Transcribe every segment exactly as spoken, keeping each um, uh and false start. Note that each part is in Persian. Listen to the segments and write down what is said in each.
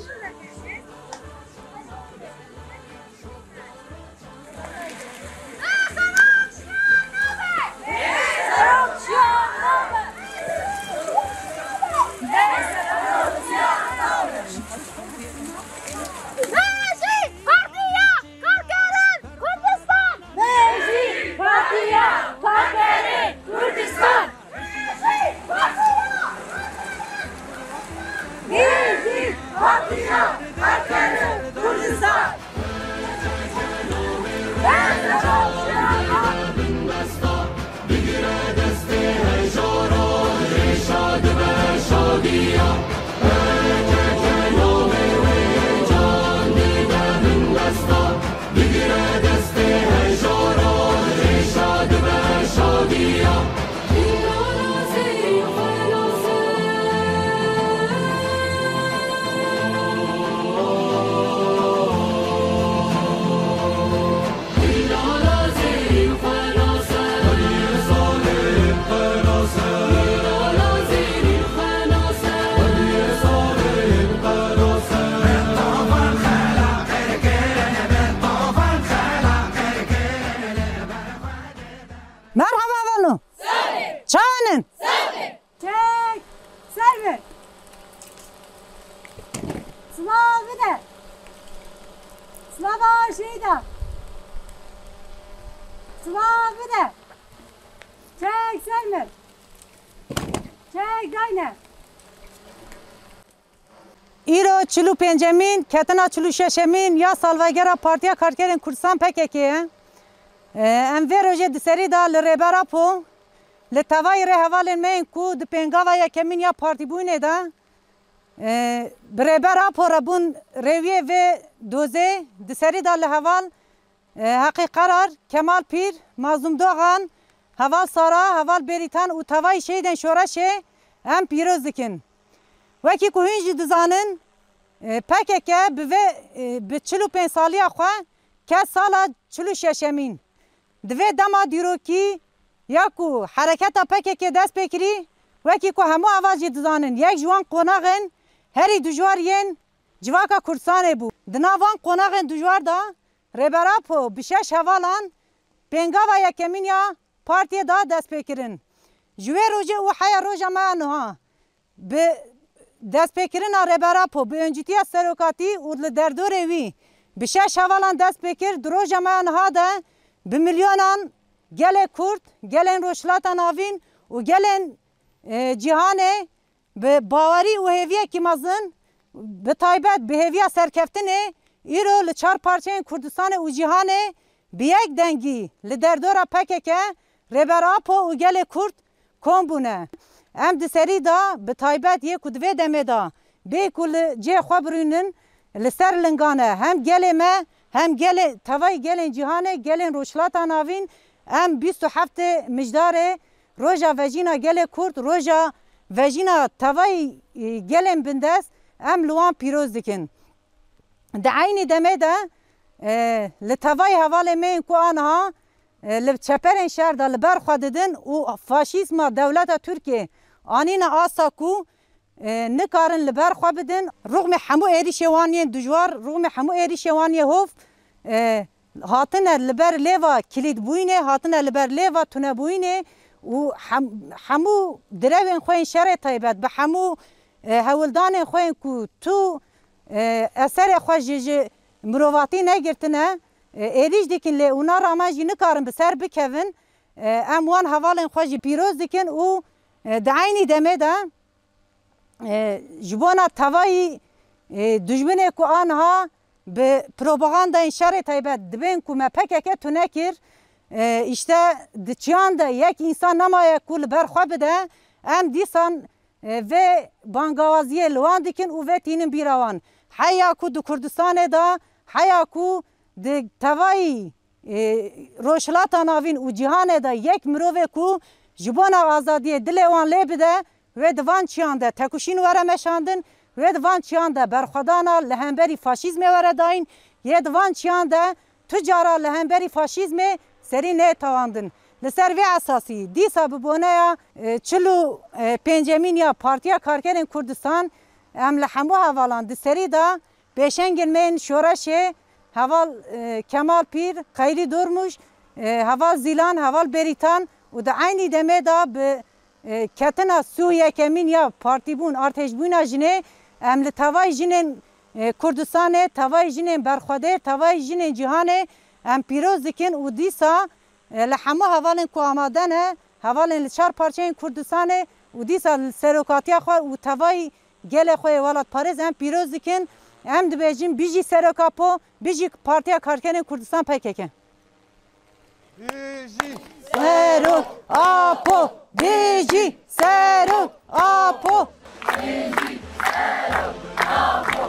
ایرو چلو پنجمین کتنا چلو ششمین یا سالوگرا پارتیا کارکرین کردستان پککیه ام وی روژه دسری دا لربرا پو لتوای ره حوالین من کو د پنگاوا یا کمین یا پارتی بوینه دا بربرا پو ربون رویه و دوزه دسری دا لحوال حقی قرار کمال پیر مازوم دوغان حوال سارا حوال بریتان و توای شیدن شورشه ام پیروز دکن وکی که هنجی دزانن پککه به چلو پین سالی خواه که سالا چلو ششمین دوی دما دیروکی یا که حرکت پککه دست بکری وکی که همو آواجی دزانن یک جوان قناغن هری دجوارین جواکا کردستانه بو دناوان قناغن دجوار دا ربرا پو بشش حوالان پینگا و یکمین یا پارتی دا دست بکرن جوی روژه و حیا روژه ما نها به دست بکرن ربرا پو به انجیتی سروکاتی و لدردور وی به شش حوالان دست بکر درو جمعان ها ده به میلیونان گل کرد گلن روشلاتان آوین و گلن جهانه به باوری و هویه که مزن به تایبت به هویه سرکفتنه ایرو لچار پارچه کردستان و جهانه به یک دنگی لدردور پککه ربرا پو و گل کرد کن بونه ام دسری دا به تایبت یک و دوی دمه دا به کل جه خوابرونن لسر لنگانه هم گل ما هم گل توای گل جهانه گل روشلاتان آوین ام بیست و هفت مجدار روژا وجینا گل کرد روژا وجینا توای گل بندست ام لوان پیروز دکن ده عین دمه دا لتوای حوال من کو آنها لچپرین شهر دا لبر خوددن و فاشیسم دولت ترکیه آنین آسا کو نکارن لبر خو بدن رغم همو ایری شوانی دجوار رغم همو ایری شوانی هوف هاتن لبر لیوا کلید بوینه هاتن لبر لیوا تونه بوینه و همو دروین خوین شر تایبت به همو هولدان خوین کو تو اثر خوش مرواتی نگرتنه ایریج دیکن لی اونا رامجی نکارن بسر بکوین اموان حوالن خوش پیروز دیکن و دعینی دمه ده جبونا توایی دجمنه که آنها به پروپاگاندای شر تایبت دبین که مپکه تو نکر işte دچیان ده یک انسان نمایه کل برخوا بده ام دیسان و بانگوازیه لوان دیکن و و تینن بیروان حیا کو دو کردستان دا حیا کو د توایی روشلاتان آوین و جهان دا یک مروه کو جبونا آزادی دلوان لی بده و دوان چیانده تکوشین وره مشاندن و دوان چیانده برخودانا لهنبری فاشیزم وره داین یه دوان چیانده تجارا لهنبری فاشیزم سری نه تواندن لسر وی اساسی دیسا ببونه یا چلو پنجمین یا پارتیا کارکرین کردستان ام لحمو هوالان دسری دا بیشنگن من شورش هوال کمال پیر خیلی دورموش هوال زیلان هوال بریتان و دا عینی دمه دا به کتنا سوریه کمین یا پارتی بون ارتش بون جنه ام لتوای جنه کردستان توای جنه برخوده توای جنه جهان ام پیروز دکن و دیسا لحمو هوالن کو آمادنه هوالن چهار پارچه کردستان و دیسا سروکاتیا خو و توای گل خو ولات پاریس ام پیروز دکن ام دبیجیم بیجی سروکاپو بیجی پارتیا کارکن کردستان پیککن بیجی سروکاپو بیجی سروکاپو بیجی سروکاپو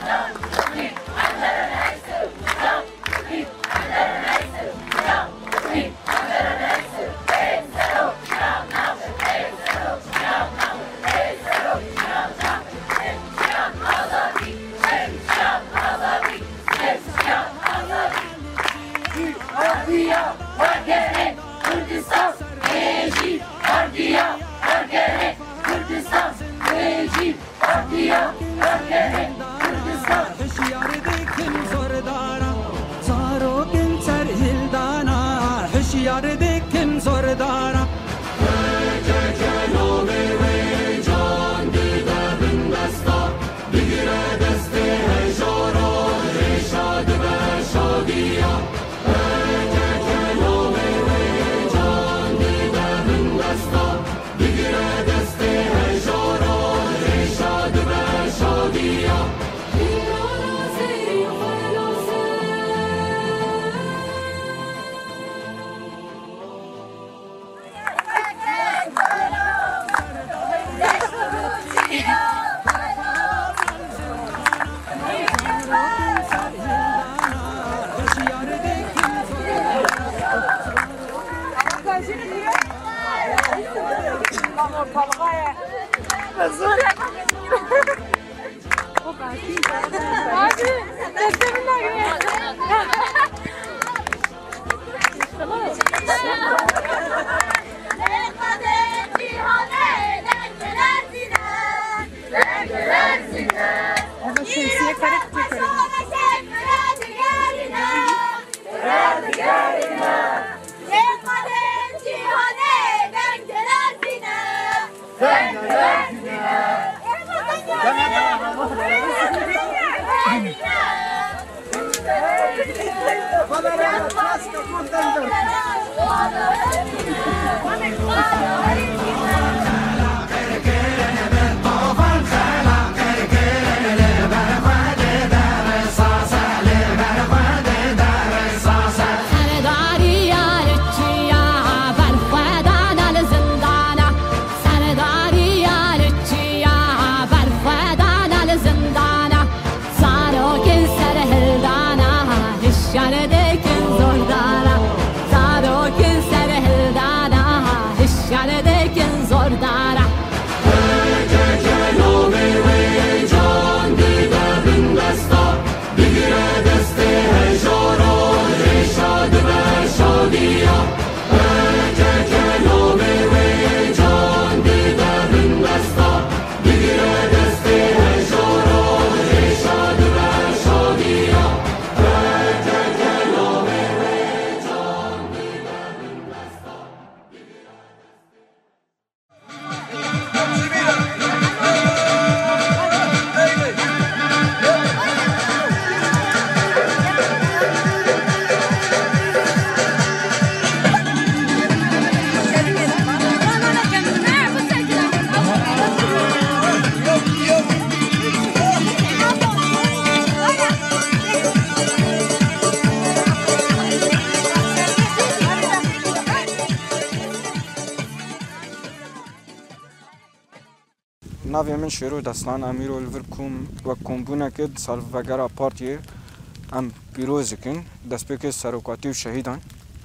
ناوی من شیرو دستان امیر الور کوم و کومبونه کد سال وگرا پارتیه ام پیروز کن دست به که سروکاتی و شهیدان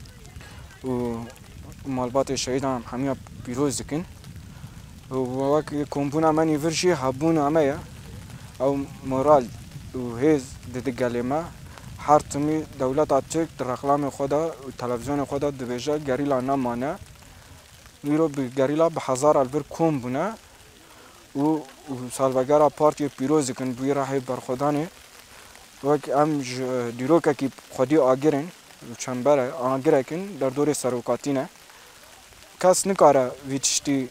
و مالبات شهیدان همه پیروز کن و وقتی کومبونه منی ورشی حبون همه او مورال و هیز دیگه ما هر تمی دولت آتیک در رقم خدا و تلویزیون خدا دویجه گریلا نمانه نیرو به گریلا به هزار البر کوم بونه و سالڤەگەرا پارتیە پیرۆز dikin bûyê rahê berxwedanê wek em ji dîrokekî xwedî agirên çember e agirekin derdorê serokatî ne kes nikare vî tiştî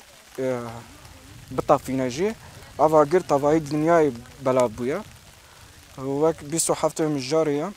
bitafîne jî ev agir tevahî dinyayê belav bûye wek bîst û heftê mijarê ye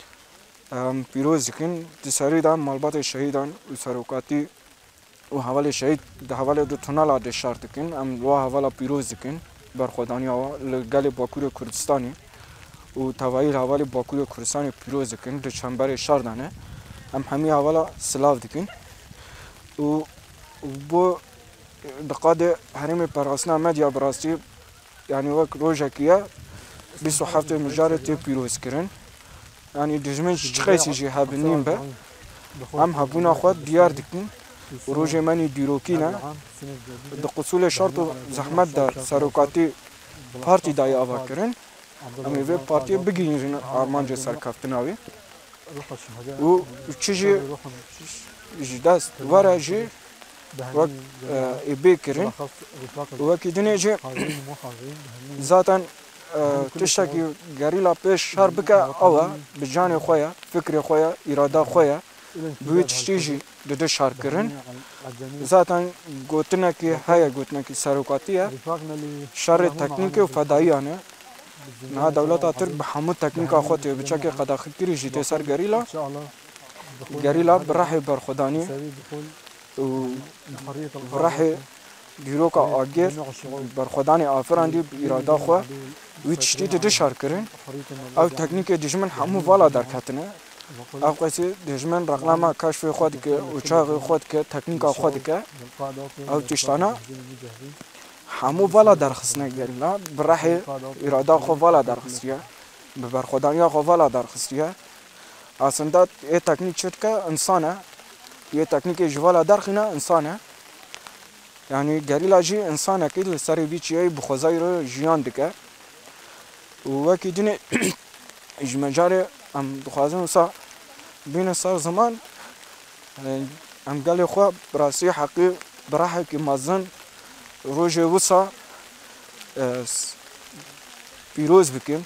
em pîroz dikin di serî de malbatê şehîdan û serokatî û hevalê şehîd di hevalê di tunela de şer dikin em wa hevala pîroz dikin berxwedaniya wa li gelê Bakurê Kurdistanê û tevahî li hevalê Bakurê Kurdistanê pîroz dikin di çemberê şer de ne em hemî hevala silav dikin û bo di qadê herêmê perastina medya bi rastî yanî wek rojekî ye bîst û heftê mijarê tê pîroz kirin yanî dijmin ji çixesî jî hebinîn be em hebûna xwe diyar dikin û rojê menî dîrokî ne di qusûlê şert û zehmet de serokatî partî dayê ava kirin em ê vê partiyê bigihîjin armancê serkeftina wê û çi jî ji dest were jî wek êbê kirin û wekî dinê jî zaten tiştekî gerîla pêş şer bike ew e bi canê xwe ye fikrê xwe ye îrada xwe ye bi wî tiştî jî dide şer kirin zaten gotinekî heye gotinekî serokatî ye şerê teknîkê û fedaiyan e niha dewleta Tirk bi hemû teknîka xwe tê biçekê qedexîkirî jî tê ser gerîla gerîla bi rehê berxwedanî û bi rehê dîroka agir berxwedanê afiran dî bi îrada xwe wî tiştî dide şer kirin ew teknîkê dijmin hemû vala derketine ev qesî dijmin reqlama keşfê xwe dike uçaxê xwe dike teknîka xwe dike ew tiştana hemû vala derxistine gerîla bi rehê îrada xwe vala derxistiye bi berxwedaniya xwe vala derxistiye aslında ê teknîk çi dike insan e yê teknîkê ji vala derxîne insan e yanî gerîla jî insanekî li serê vî çiyayê bi xwezayî re jiyan dike û wekî dinê ji mecarê em dixwazin wisa bîne ser ziman em gelê xwe bi rastî heqî bi rehekî mezin rojê wisa pîroz bikin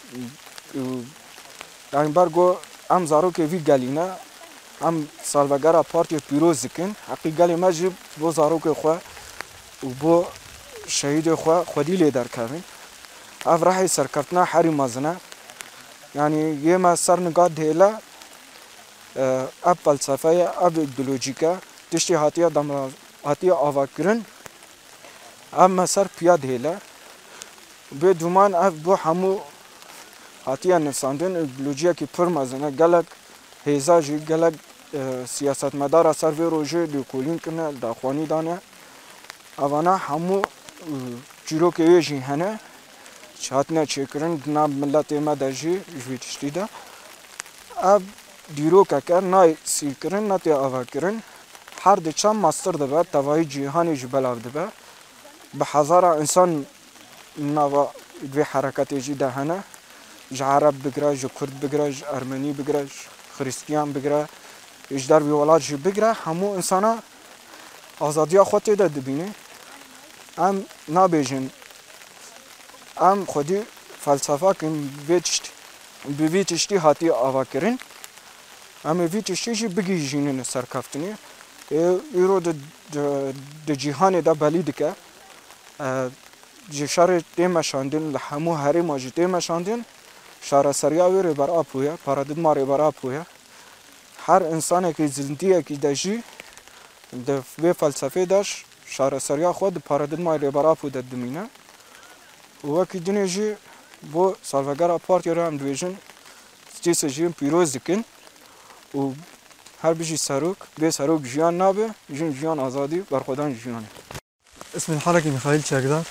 yanî ber got em zarokê vî gelî ne em salvegera partiyê pîroz dikin heqî gelê me jî bo zarokê xwe û bo şehîdê xwe xwedî lê derkevin ev rehê serkeftina herî mezin e yanî yê me ser niga dihêle ev felsefe ye ev îdeolojîk e tiştî hatiye hatiye avakirin ev me ser piya dihêle bêdûman ev bo hemû hatiye nivsandin îdeolojiyekî pir mezin e gelek hêza jî gelek siyasetmedara ser vê rojê lêkolîn kirine daxwanî dane evana hemû çîrokê wê jî hene hatine çêkirin di nav milletê me de jî ji vê tiştî de ev dîrokeke nayê sîrkirin netê avakirin her diçe master dibe tevahî cîhanê ji belav dibe bi hezara insan nava vê hereketê jî de hene ji Ereb bigire ji Kurd bigire ji Ermenî bigire ji Xristiyan bigire ji dervî welat jî bigire hemû insana azadiya xwe tê de dibîne em nabêjin em xwedî felsefakin vê tiştî bi vî tiştî hatiye avakirin em ê vî tiştî jî bigîjînin li serkeftinê îro di cîhanê de belî dike ji şerê tê meşandin li hemû herêma jî tê meşandin şareseriya wê rêbera bûye paradigma rêbera bûye her insanekî zindiyekî de jî di vê felsefê de şareseriya xwe di paradigma rêbera bû de dimîne û wekî dinê jî bo salvegera partiyê re em dibêjin stê sejiyên pîroz dikin û her bijî serok bê serok jiyan nabe jin jiyan azadî berxwedan jiyan e. اسمي الحركي ميخائيل شاكدار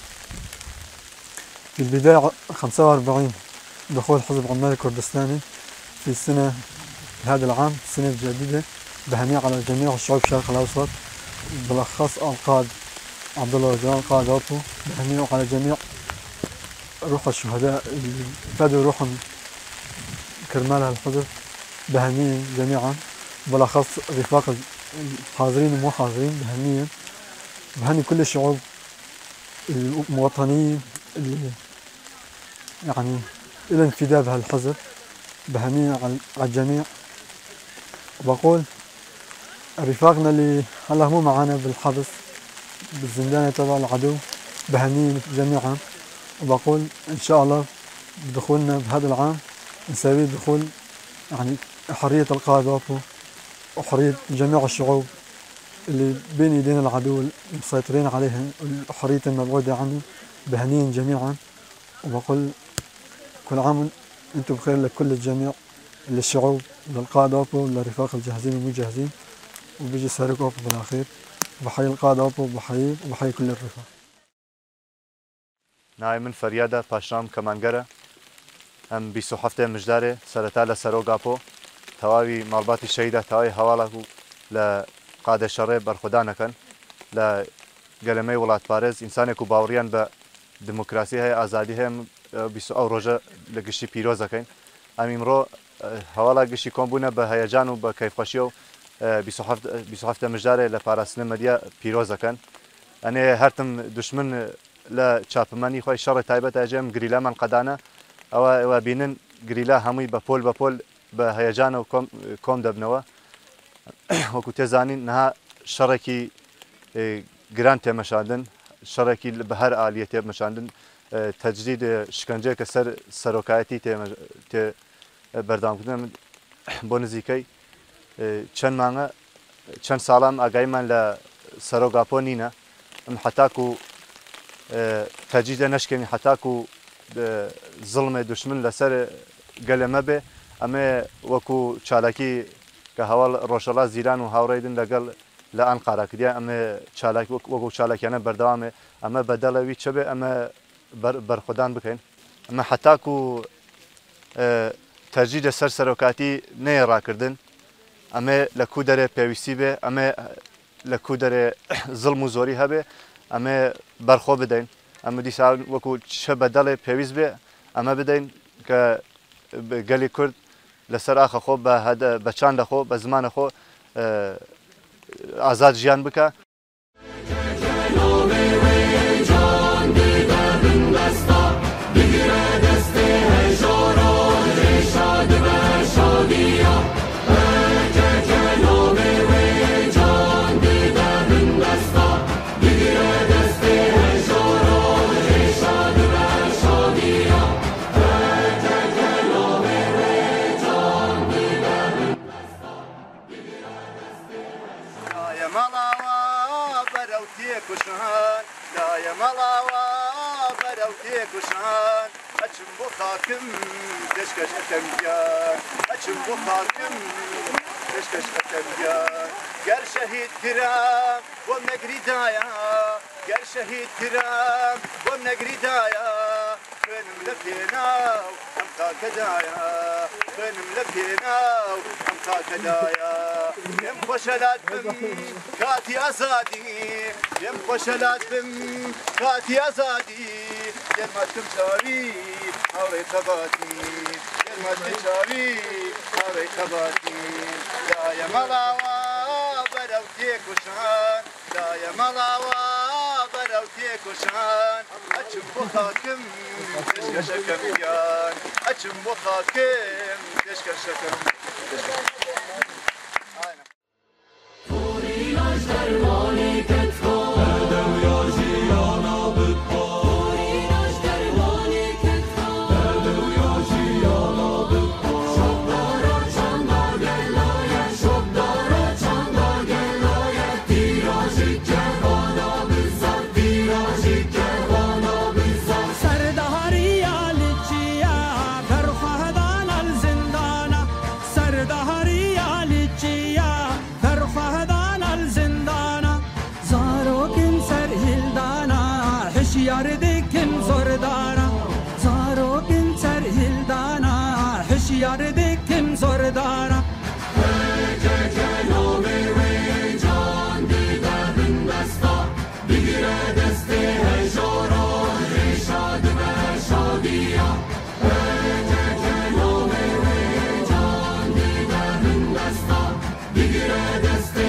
في البداية خمسة وأربعين دخول حزب عمال الكردستاني في السنة هذا العام السنة الجديدة بهنية على جميع الشعوب الشرق الأوسط بالأخص القائد عبد الله جلال قائداته بهنية على جميع روح الشهداء اللي فدوا روحهم كرمالها الحزب بهنية جميعا بالأخص رفاق الحاضرين والمو حاضرين بهنية بهني كل الشعوب المواطنين اللي يعني الانفداء بهالحزب بهنية على الجميع. وبقول رفاقنا اللي هلا مو معانا بالحبس بالزندان تبع العدو بهنية جميعا. وبقول ان شاء الله بدخولنا بهذا العام نسوي دخول يعني حرية القادة وحرية جميع الشعوب اللي بين يدين العدو المسيطرين عليها وحرية المبعودة عنه بهنيين جميعا. وبقول كل عام انتم بخير لكل الجميع، للشعوب، للقادة وللرفاق الجاهزين والمجهزين، وبيجي سارق أوبو بالأخير. بحيي القادة أوبو وبحيي وبحيي كل الرفاق. ناوی من فریاده پاشنام کمانگره ام بیست و هفت مجداره سرتا لسروگاپو تواوی مالباتی شهیده تواوی حواله لقاده شره برخودانه کن لگلمه ولات بارز انسانی که باوریان به دموکراسی های آزادی هم بیست او روزه لگشتی پیروزه کن. ام امرو حواله گشتی کمبونه به هیجان و به کیفخوشی و بیست و هفت مجداره لپاراسنه مدیا پیروزه کن. أنا هرتم دشمن لا چاپمانی خوای شر تایبت اجم گریلا من قدانه او او بینن گریلا همي بپول بپول به هیجان و کم کم دبنوا وكو تزانين نها شركي جرانت مشاندن شركي بهر آلية مشاندن تجديد شکنجه كسر سروكايتي ت بردام كدن بونزيكي چند مانگه چند سالم آگاهی من ل سروگاپونینا حتی کو تجدید نشکنی حتی کو ظلم دشمن لسر قلمه به اما وکو چالاکی که حوال روشلا زیران و هاوریدن لقل لأنقره کدیا اما چالاک وکو چالاکیانه بردوامه اما بدلوی چبه اما بر برخودان بکن اما حتی کو تجدید سر سروکاتی نه را کردن اما لکودره پیوستی به اما لکودره ظلم و زوری هبه اما برخو بدین اما دیسال وکو چه بدل پیوست به اما بدین که گلی کرد لسر آخه خو به هد بچان خو به زمان خو آزاد جیان بکه. لا يا ملاوا بروتي كشان أجم بخاكم دشكش أتمجان أجم بخاكم دشكش أتمجان قال شهيد كرام ومنقري دايا قال شهيد كرام ومنقري دايا فين ملفينا أمقا كدايا فين ملفينا أمقا كدايا يم خوشلات بم كاتي أزادي يم خوشلات بم كاتي أزادي يم ما تمشاوي هاوري تباتي يم ما تمشاوي هاوري تباتي لا يا ملاوا بروتي كشان لا يا ملاوا بروتي كشان أجم بخاكم تشكشكم يان أجم بخاكم تشكشكم Bigger